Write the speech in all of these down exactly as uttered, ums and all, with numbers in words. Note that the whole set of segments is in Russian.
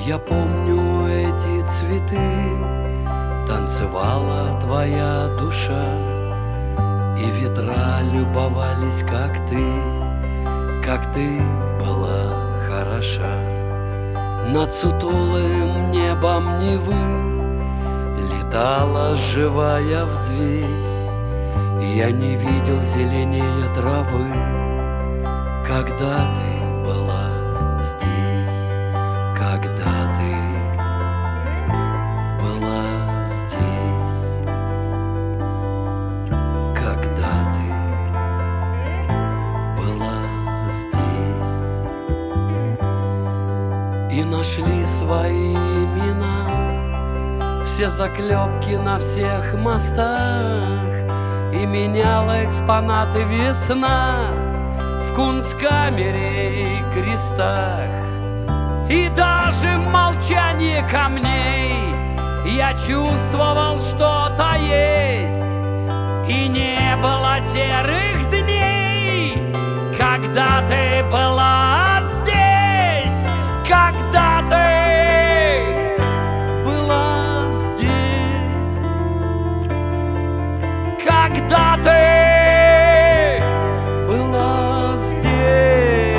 Я помню эти цветы, танцевала твоя душа, и ветра любовались, как ты, как ты была хороша. Над сутулым небом Невы летала живая взвесь. Я не видел зеленее травы, когда ты была здесь, когда ты была здесь, когда ты была здесь. И нашли свои имена все заклепки на всех мостах, и меняла экспонаты весна в кунсткамере и крестах. И даже в молчании камней я чувствовал, что-то есть. И не было серых дней, когда ты была здесь, когда ты была здесь, когда ты была здесь.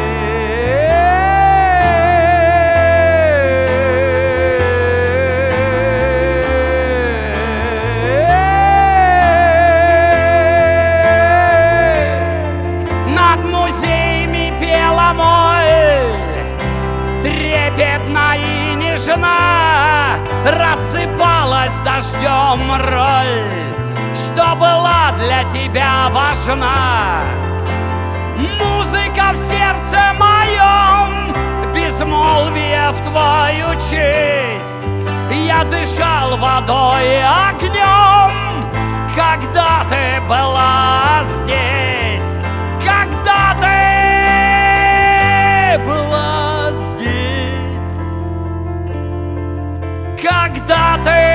Над музеями пела моль, трепетно и нежна, рассыпалась дождем роль, что была для тебя важна. Музыка в сердце моем, безмолвие в твою честь. Я дышал водой и огнем, когда ты была здесь, когда ты была здесь, когда ты